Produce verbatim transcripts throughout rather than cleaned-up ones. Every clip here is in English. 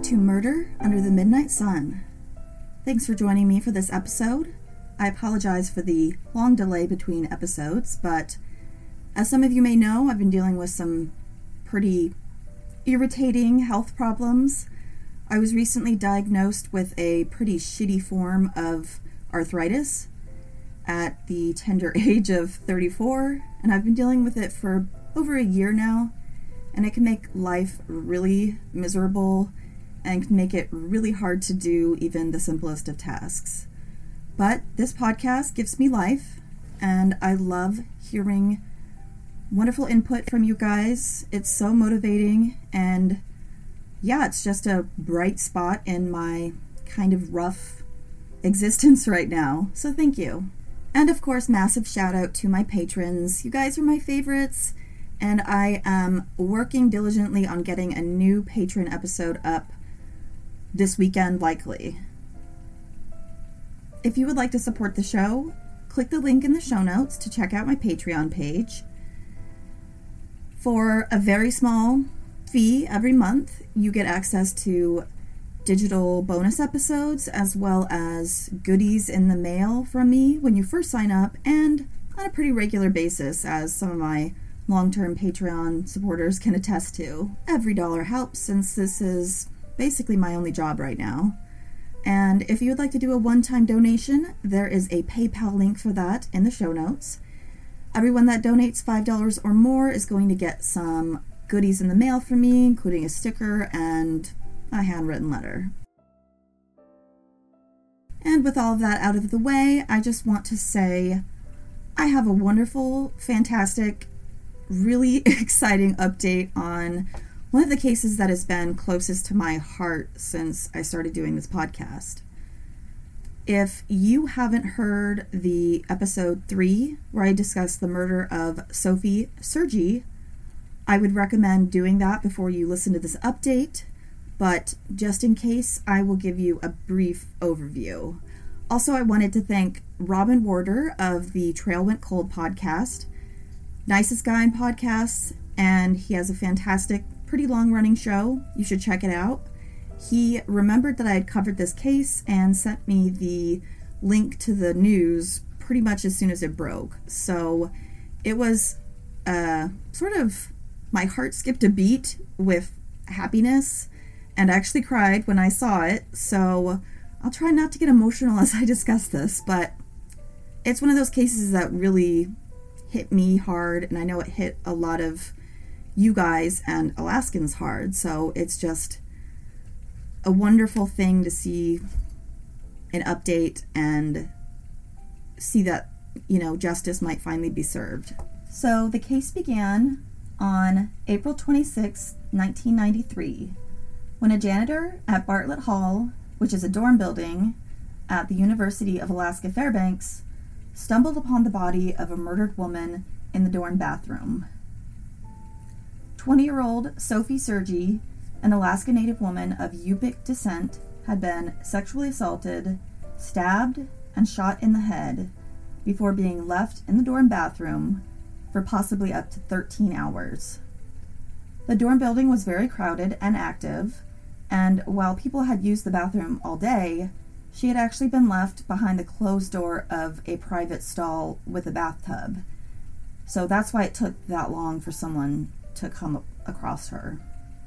to Murder Under the Midnight Sun. Thanks for joining me for this episode. I apologize for the long delay between episodes, but as some of you may know, I've been dealing with some pretty irritating health problems. I was recently diagnosed with a pretty shitty form of arthritis at the tender age of thirty-four, and I've been dealing with it for over a year now, and it can make life really miserable and can make it really hard to do even the simplest of tasks. But this podcast gives me life, and I love hearing wonderful input from you guys. It's so motivating, and yeah, it's just a bright spot in my kind of rough existence right now. So thank you. And of course, massive shout out to my patrons. You guys are my favorites, and I am working diligently on getting a new patron episode up this weekend, likely. If you would like to support the show, click the link in the show notes to check out my Patreon page. For a very small fee every month, you get access to digital bonus episodes as well as goodies in the mail from me when you first sign up, and on a pretty regular basis, as some of my long-term Patreon supporters can attest to. Every dollar helps, since this is basically my only job right now. And if you would like to do a one-time donation, there is a PayPal link for that in the show notes. Everyone that donates five dollars or more is going to get some goodies in the mail from me, including a sticker and a handwritten letter. And with all of that out of the way, I just want to say I have a wonderful, fantastic, really exciting update on one of the cases that has been closest to my heart since I started doing this podcast. If you haven't heard the episode three, where I discussed the murder of Sophie Sergi, I would recommend doing that before you listen to this update, but just in case, I will give you a brief overview. Also, I wanted to thank Robin Warder of the Trail Went Cold podcast, nicest guy in podcasts, and he has a fantastic, pretty long-running show. You should check it out. He remembered that I had covered this case and sent me the link to the news pretty much as soon as it broke. So it was uh, sort of, my heart skipped a beat with happiness, and I actually cried when I saw it. So I'll try not to get emotional as I discuss this, but it's one of those cases that really hit me hard, and I know it hit a lot of you guys and Alaskans hard, so it's just a wonderful thing to see an update and see that, you know, justice might finally be served. So the case began on April twenty-sixth, nineteen ninety-three, when a janitor at Bartlett Hall, which is a dorm building at the University of Alaska Fairbanks, stumbled upon the body of a murdered woman in the dorm bathroom. twenty-year-old Sophie Sergi, an Alaska Native woman of Yupik descent, had been sexually assaulted, stabbed, and shot in the head before being left in the dorm bathroom for possibly up to thirteen hours. The dorm building was very crowded and active, and while people had used the bathroom all day, she had actually been left behind the closed door of a private stall with a bathtub. So that's why it took that long for someone to come across her.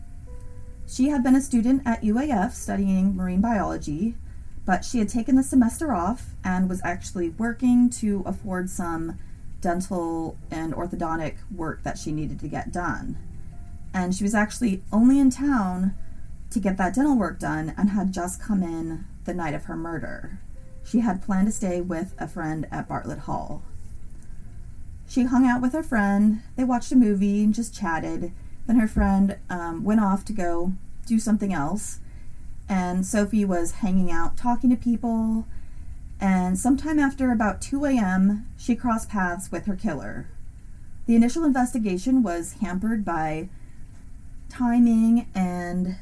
She had been a student at U A F studying marine biology, but she had taken the semester off and was actually working to afford some dental and orthodontic work that she needed to get done. And she was actually only in town to get that dental work done and had just come in the night of her murder. She had planned to stay with a friend at Bartlett Hall. She hung out with her friend, they watched a movie and just chatted. Then her friend um, went off to go do something else, and Sophie was hanging out talking to people, and sometime after about two a.m. she crossed paths with her killer. The initial investigation was hampered by timing and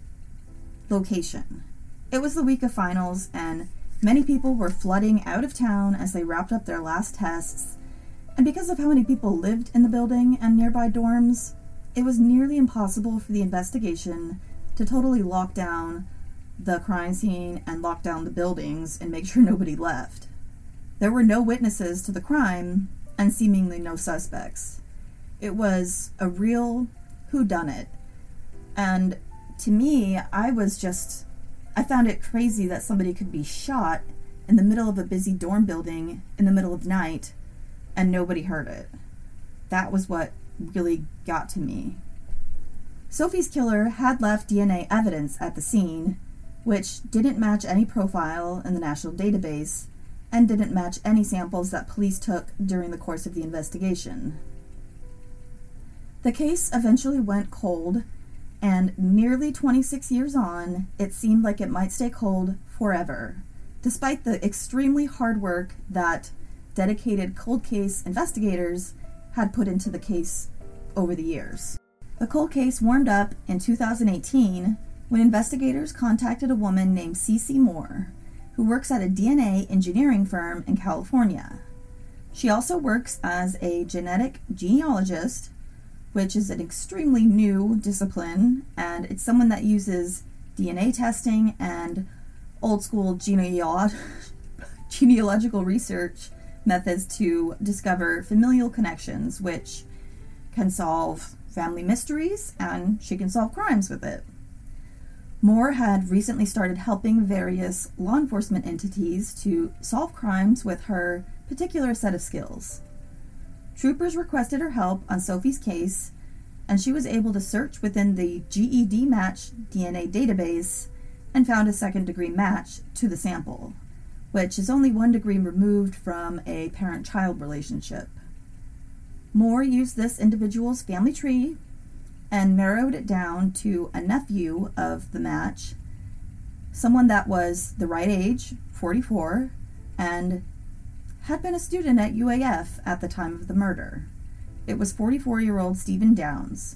location. It was the week of finals, and many people were flooding out of town as they wrapped up their last tests, and because of how many people lived in the building and nearby dorms, it was nearly impossible for the investigation to totally lock down the crime scene and lock down the buildings and make sure nobody left. There were no witnesses to the crime and seemingly no suspects. It was a real whodunit. And to me, I was just, I found it crazy that somebody could be shot in the middle of a busy dorm building in the middle of the night and nobody heard it. That was what really got to me. Sophie's killer had left D N A evidence at the scene, which didn't match any profile in the national database and didn't match any samples that police took during the course of the investigation. The case eventually went cold, and nearly twenty-six years on, it seemed like it might stay cold forever, despite the extremely hard work that dedicated cold case investigators had put into the case over the years. The cold case warmed up in two thousand eighteen when investigators contacted a woman named Cece Moore, who works at a D N A engineering firm in California. She also works as a genetic genealogist, which is an extremely new discipline, and it's someone that uses D N A testing and old school genealog- genealogical research methods to discover familial connections, which can solve family mysteries, and she can solve crimes with it. Moore had recently started helping various law enforcement entities to solve crimes with her particular set of skills. Troopers requested her help on Sophie's case, and she was able to search within the G E D match D N A database and found a second-degree match to the sample, which is only one degree removed from a parent-child relationship. Moore used this individual's family tree and narrowed it down to a nephew of the match, someone that was the right age, forty-four, and had been a student at U A F at the time of the murder. It was forty-four-year-old Stephen Downs.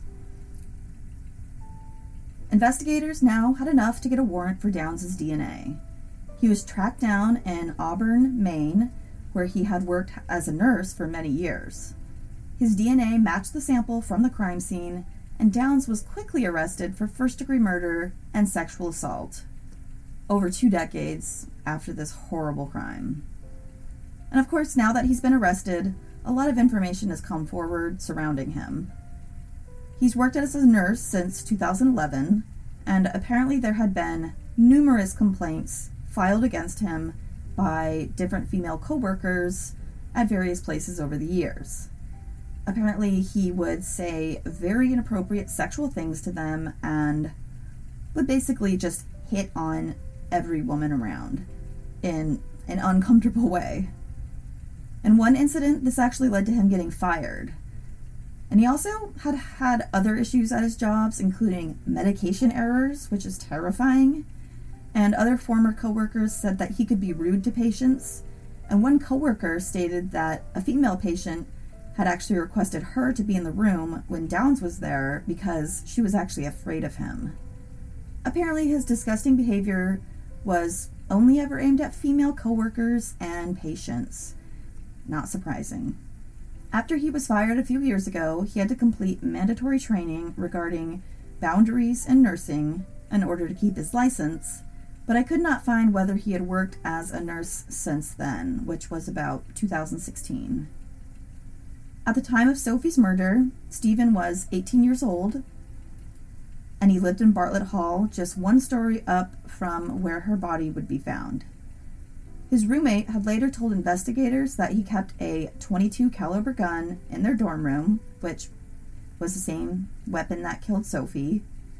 Investigators now had enough to get a warrant for Downs' D N A. He was tracked down in Auburn, Maine, where he had worked as a nurse for many years. His D N A matched the sample from the crime scene, and Downs was quickly arrested for first-degree murder and sexual assault, over two decades after this horrible crime. And of course, now that he's been arrested, a lot of information has come forward surrounding him. He's worked as a nurse since two thousand eleven, and apparently there had been numerous complaints filed against him by different female co-workers at various places over the years. Apparently he would say very inappropriate sexual things to them and would basically just hit on every woman around in an uncomfortable way. In one incident, this actually led to him getting fired. And he also had had other issues at his jobs, including medication errors, which is terrifying. And other former coworkers said that he could be rude to patients. And one coworker stated that a female patient had actually requested her to be in the room when Downs was there because she was actually afraid of him. Apparently his disgusting behavior was only ever aimed at female coworkers and patients. Not surprising. After he was fired a few years ago, he had to complete mandatory training regarding boundaries in nursing in order to keep his license, but I could not find whether he had worked as a nurse since then, which was about two thousand sixteen. At the time of Sophie's murder, Stephen was eighteen years old, and he lived in Bartlett Hall, just one story up from where her body would be found. His roommate had later told investigators that he kept a twenty-two caliber gun in their dorm room, which was the same weapon that killed Sophie,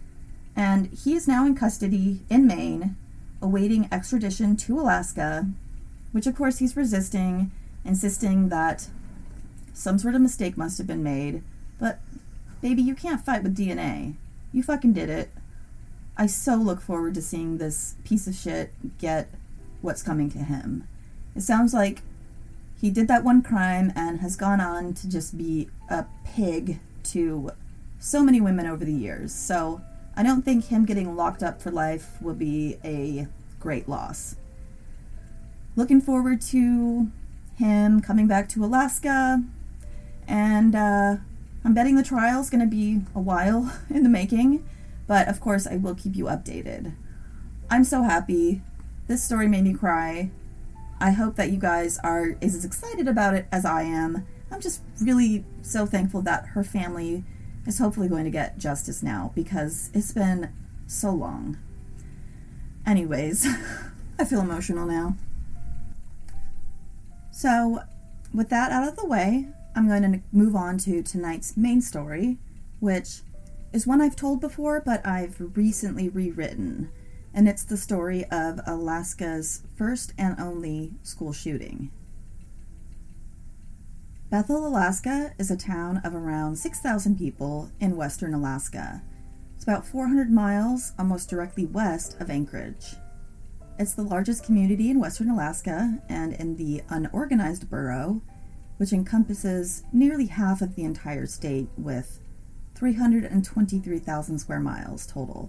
and he is now in custody in Maine, awaiting extradition to Alaska, which of course he's resisting, insisting that some sort of mistake must have been made. But, baby, you can't fight with D N A. You fucking did it. I so look forward to seeing this piece of shit get what's coming to him. It sounds like he did that one crime and has gone on to just be a pig to so many women over the years. So, I don't think him getting locked up for life will be a great loss. Looking forward to him coming back to Alaska. And uh, I'm betting the trial's going to be a while in the making, But of course, I will keep you updated. I'm so happy. This story made me cry. I hope that you guys are as excited about it as I am. I'm just really so thankful that her family is hopefully going to get justice now, because it's been so long. Anyways, I feel emotional now. So, with that out of the way, I'm going to move on to tonight's main story, which is one I've told before, but I've recently rewritten. And it's the story of Alaska's first and only school shooting. Bethel, Alaska is a town of around six thousand people in western Alaska. It's about four hundred miles almost directly west of Anchorage. It's the largest community in western Alaska and in the unorganized borough, which encompasses nearly half of the entire state with three hundred twenty-three thousand square miles total.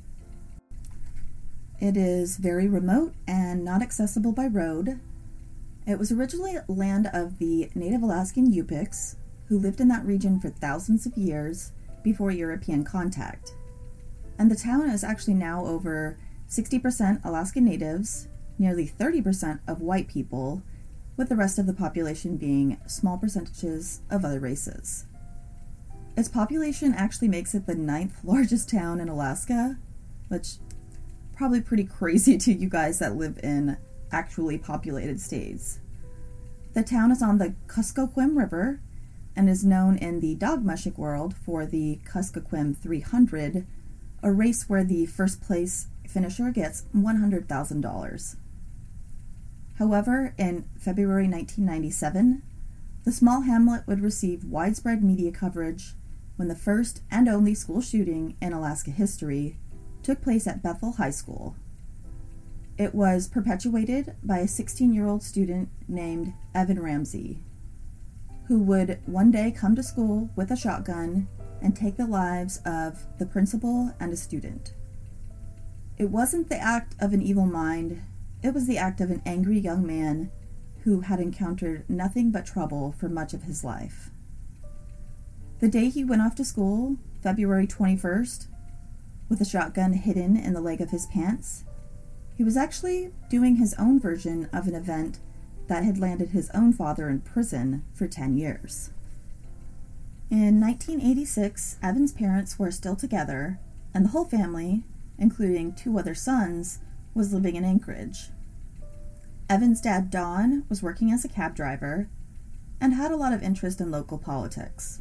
It is very remote and not accessible by road. It was originally land of the Native Alaskan Yupiks, who lived in that region for thousands of years before European contact. And the town is actually now over sixty percent Alaskan Natives, nearly thirty percent of white people, with the rest of the population being small percentages of other races. Its population actually makes it the ninth largest town in Alaska, which probably pretty crazy to you guys that live in actually populated states. The town is on the Kuskokwim River and is known in the Dogmushik world for the Kuskokwim three hundred, a race where the first place finisher gets one hundred thousand dollars. However, in February nineteen ninety-seven, the small hamlet would receive widespread media coverage when the first and only school shooting in Alaska history took place at Bethel High School. It was perpetuated by a sixteen-year-old student named Evan Ramsey, who would one day come to school with a shotgun and take the lives of the principal and a student. It wasn't the act of an evil mind, it was the act of an angry young man who had encountered nothing but trouble for much of his life. The day he went off to school, February twenty-first, with a shotgun hidden in the leg of his pants, he was actually doing his own version of an event that had landed his own father in prison for ten years. In nineteen eighty-six, Evan's parents were still together, and the whole family, including two other sons, was living in Anchorage. Evan's dad, Don, was working as a cab driver and had a lot of interest in local politics.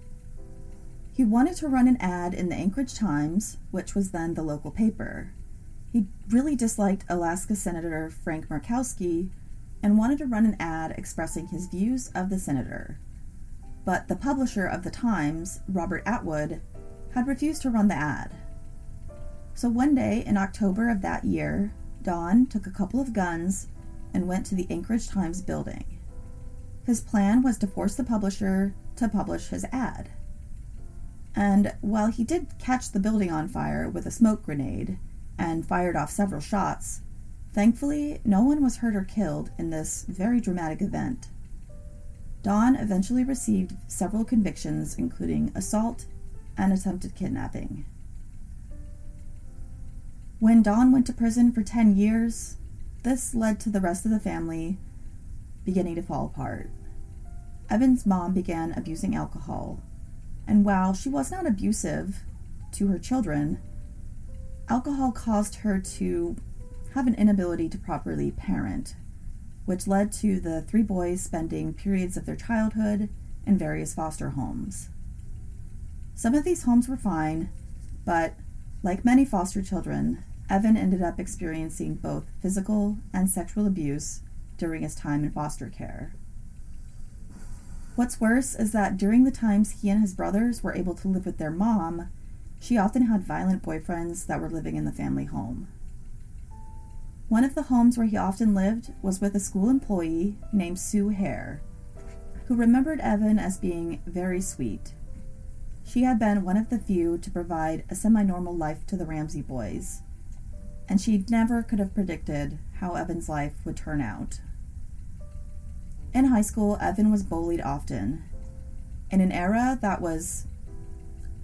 He wanted to run an ad in the Anchorage Times, which was then the local paper. He really disliked Alaska Senator Frank Murkowski and wanted to run an ad expressing his views of the senator. But the publisher of the Times, Robert Atwood, had refused to run the ad. So one day in October of that year, Don took a couple of guns and went to the Anchorage Times building. His plan was to force the publisher to publish his ad. And while he did catch the building on fire with a smoke grenade and fired off several shots, thankfully no one was hurt or killed in this very dramatic event. Don eventually received several convictions, including assault and attempted kidnapping. When Don went to prison for ten years, this led to the rest of the family beginning to fall apart. Evan's mom began abusing alcohol, and while she was not abusive to her children, alcohol caused her to have an inability to properly parent, which led to the three boys spending periods of their childhood in various foster homes. Some of these homes were fine, but like many foster children, Evan ended up experiencing both physical and sexual abuse during his time in foster care. What's worse is that during the times he and his brothers were able to live with their mom, she often had violent boyfriends that were living in the family home. One of the homes where he often lived was with a school employee named Sue Hare, who remembered Evan as being very sweet. She had been one of the few to provide a semi-normal life to the Ramsey boys, and she never could have predicted how Evan's life would turn out. In high school, Evan was bullied often. In an era that was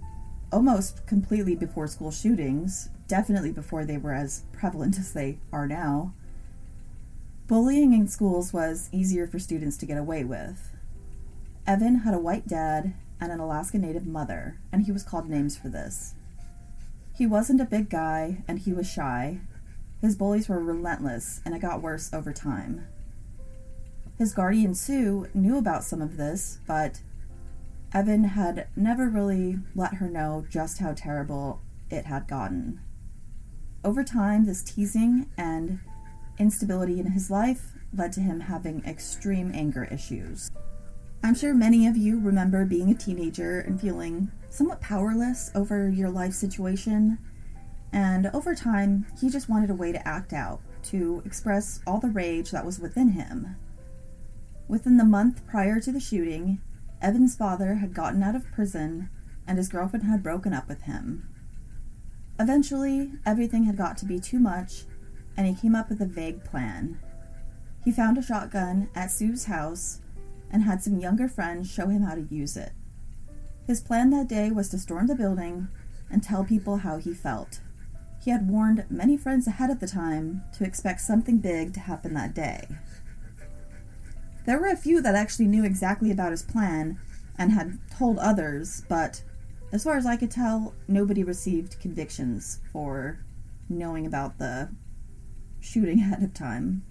almost completely before school shootings, definitely before they were as prevalent as they are now, bullying in schools was easier for students to get away with. Evan had a white dad and an Alaska Native mother, and he was called names for this. He wasn't a big guy, and he was shy. His bullies were relentless, and it got worse over time. His guardian, Sue, knew about some of this, but Evan had never really let her know just how terrible it had gotten. Over time, this teasing and instability in his life led to him having extreme anger issues. I'm sure many of you remember being a teenager and feeling somewhat powerless over your life situation, and over time, he just wanted a way to act out, to express all the rage that was within him. Within the month prior to the shooting, Evan's father had gotten out of prison, and his girlfriend had broken up with him. Eventually, everything had got to be too much, and he came up with a vague plan. He found a shotgun at Sue's house and had some younger friends show him how to use it. His plan that day was to storm the building and tell people how he felt. He had warned many friends ahead of the time to expect something big to happen that day. There were a few that actually knew exactly about his plan and had told others, but as far as I could tell, nobody received convictions for knowing about the shooting ahead of time.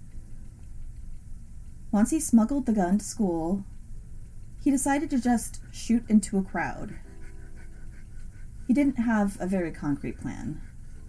Once he smuggled the gun to school, he decided to just shoot into a crowd. He didn't have a very concrete plan.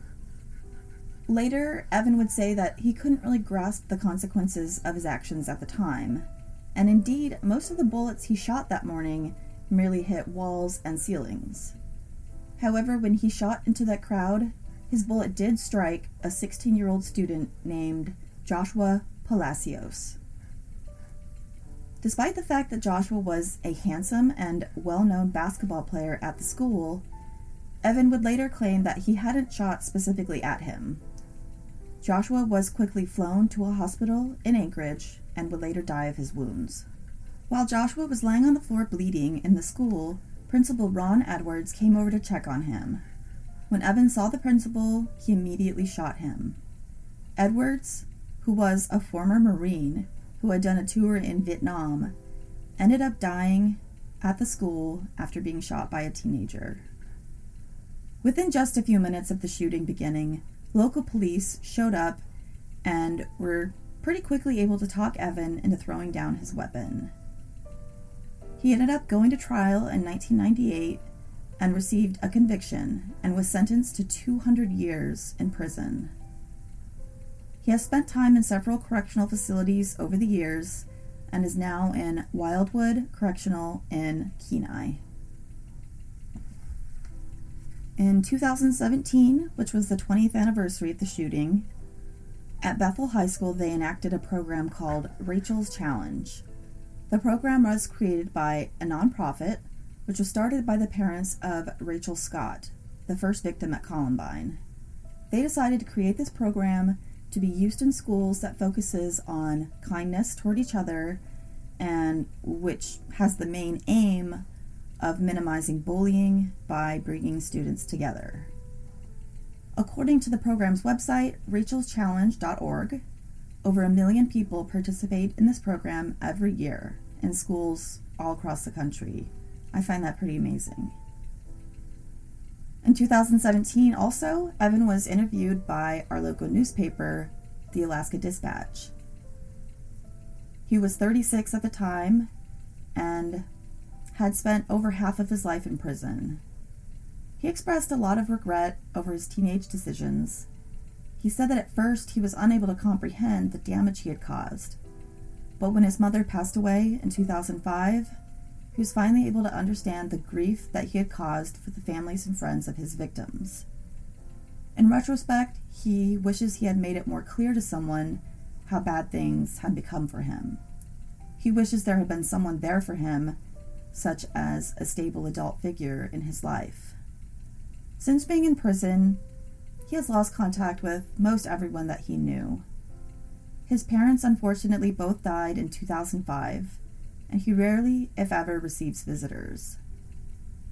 Later, Evan would say that he couldn't really grasp the consequences of his actions at the time, and indeed, most of the bullets he shot that morning merely hit walls and ceilings. However, when he shot into that crowd, his bullet did strike a sixteen-year-old student named Joshua Palacios. Despite the fact that Joshua was a handsome and well-known basketball player at the school, Evan would later claim that he hadn't shot specifically at him. Joshua was quickly flown to a hospital in Anchorage and would later die of his wounds. While Joshua was laying on the floor bleeding in the school, Principal Ron Edwards came over to check on him. When Evan saw the principal, he immediately shot him. Edwards, who was a former Marine who had done a tour in Vietnam, ended up dying at the school after being shot by a teenager. Within just a few minutes of the shooting beginning, local police showed up and were pretty quickly able to talk Evan into throwing down his weapon. He ended up going to trial in nineteen ninety-eight and received a conviction and was sentenced to two hundred years in prison. He has spent time in several correctional facilities over the years and is now in Wildwood Correctional in Kenai. In two thousand seventeen, which was the twentieth anniversary of the shooting, at Bethel High School they enacted a program called Rachel's Challenge. The program was created by a nonprofit, which was started by the parents of Rachel Scott, the first victim at Columbine. They decided to create this program to be used in schools that focuses on kindness toward each other and which has the main aim of minimizing bullying by bringing students together. According to the program's website, rachels challenge dot org, over a million people participate in this program every year in schools all across the country. I find that pretty amazing. In two thousand seventeen, also, Evan was interviewed by our local newspaper, the Alaska Dispatch. He was thirty-six at the time and had spent over half of his life in prison. He expressed a lot of regret over his teenage decisions. He said that at first he was unable to comprehend the damage he had caused, but when his mother passed away in two thousand five, he was finally able to understand the grief that he had caused for the families and friends of his victims. In retrospect, he wishes he had made it more clear to someone how bad things had become for him. He wishes there had been someone there for him, such as a stable adult figure in his life. Since being in prison, he has lost contact with most everyone that he knew. His parents unfortunately both died in two thousand five, and he rarely, if ever, receives visitors.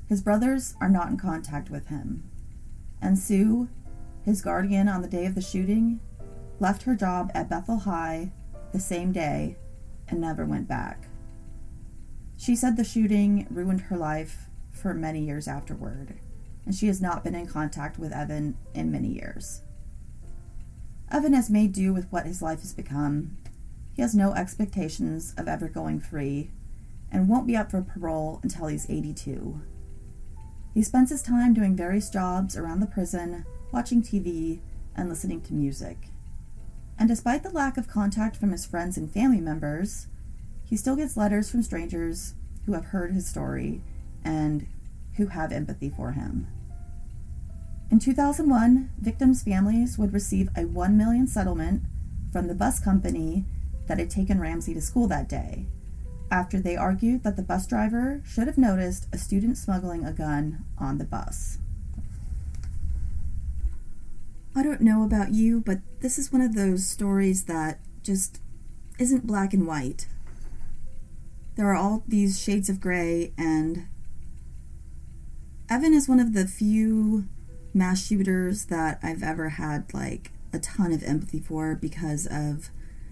His brothers are not in contact with him, and Sue, his guardian on the day of the shooting, left her job at Bethel High the same day and never went back. She said the shooting ruined her life for many years afterward, and she has not been in contact with Evan in many years. Evan has made do with what his life has become. He has no expectations of ever going free and won't be up for parole until he's eighty-two. He spends his time doing various jobs around the prison, watching T V, and listening to music. And despite the lack of contact from his friends and family members, he still gets letters from strangers who have heard his story and who have empathy for him. In two thousand one, victims' families would receive a one million dollars settlement from the bus company that had taken Ramsey to school that day, after they argued that the bus driver should have noticed a student smuggling a gun on the bus. I don't know about you, but this is one of those stories that just isn't black and white. There are all these shades of gray, and Evan is one of the few mass shooters that I've ever had, like, a ton of empathy for because of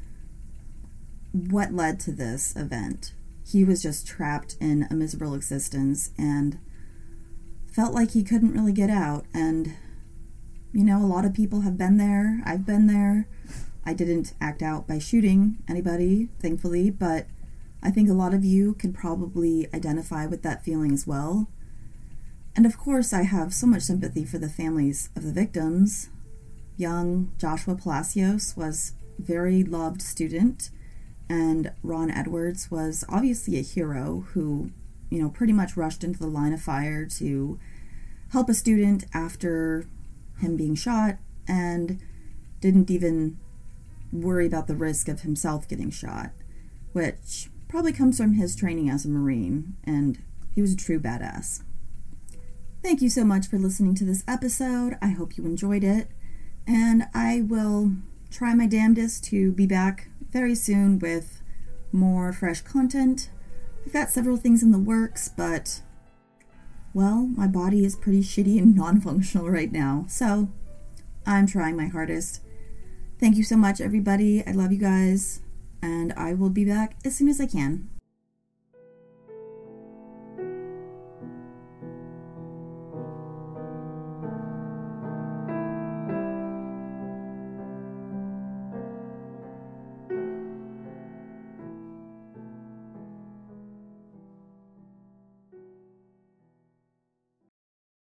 what led to this event. He was just trapped in a miserable existence and felt like he couldn't really get out. And, you know, a lot of people have been there. I've been there. I didn't act out by shooting anybody, thankfully, but I think a lot of you can probably identify with that feeling as well. And of course, I have so much sympathy for the families of the victims. Young Joshua Palacios was a very loved student, and Ron Edwards was obviously a hero who, you know, pretty much rushed into the line of fire to help a student after him being shot and didn't even worry about the risk of himself getting shot, which probably comes from his training as a Marine, and he was a true badass. Thank you so much for listening to this episode. I hope you enjoyed it, and I will try my damnedest to be back very soon with more fresh content. I've got several things in the works, but, well, my body is pretty shitty and non-functional right now, so I'm trying my hardest. Thank you so much, everybody. I love you guys, and I will be back as soon as I can.